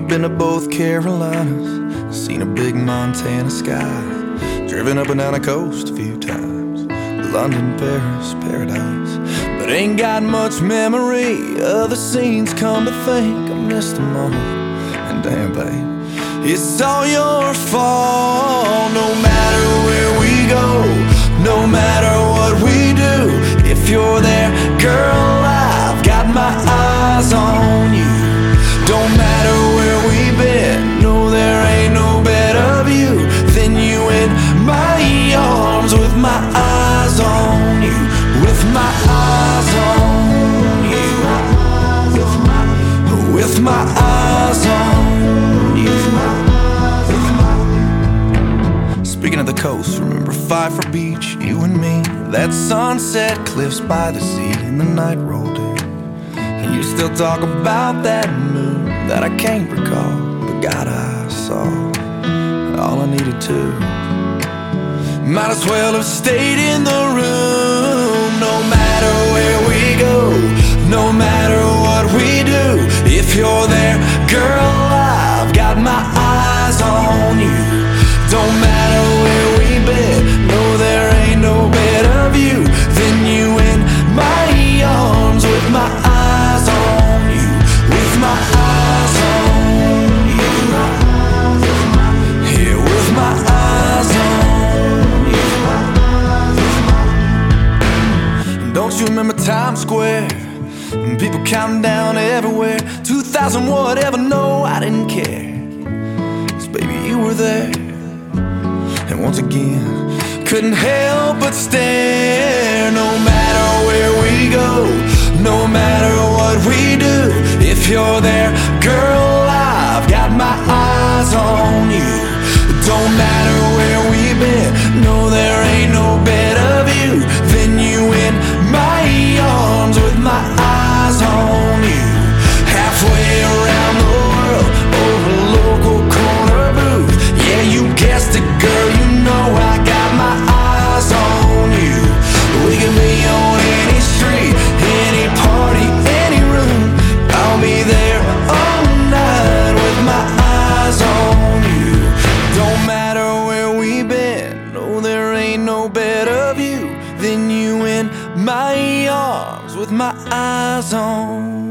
I've been to both Carolinas, seen a big Montana sky, driven up and down the coast a few times, London, Paris, paradise. But ain't got much memory of the scenes, come to think I missed them all. And damn, babe, it's all your fault. No matter where we go, no matter what we do, if you're there, girl, I've got my eyes on you. Don't matter where we've been, no, there ain't no better view than you in my arms, with my eyes on you, with my eyes on you, with my eyes on you. Speaking of the coast, remember Pfeiffer Beach, you and me, that sunset cliffs by the sea, and the night rolled in, and you still talk about that moon that I can't recall, but God, I saw all I needed to. Might as well have stayed in the room. No matter where we go, no matter what we do, if you're there, girl, I've got my eyes on you. Don't matter where we've been, no, there ain't no better view than you in my arms, with my eyes on you, with my eyes on you, yeah, with my eyes on you. Don't you remember Times Square? And people counting down everywhere, 2,000 whatever, no, I didn't care, 'cause baby, you were there. And once again, couldn't help but stare. No matter where we go, no matter what we do, if you're there, girl, I've got my eyes on you. Don't matter where we've been, no, there ain't no better view than you in my arms, with my eyes on you. Halfway around the world, over a local corner booth, yeah, you guessed it, girl, you know I got my eyes on you. We can be on any street, any party, any room, I'll be there all night, with my eyes on you. Don't matter where we've been, no, there ain't no better view than you in my arms, with my eyes on you.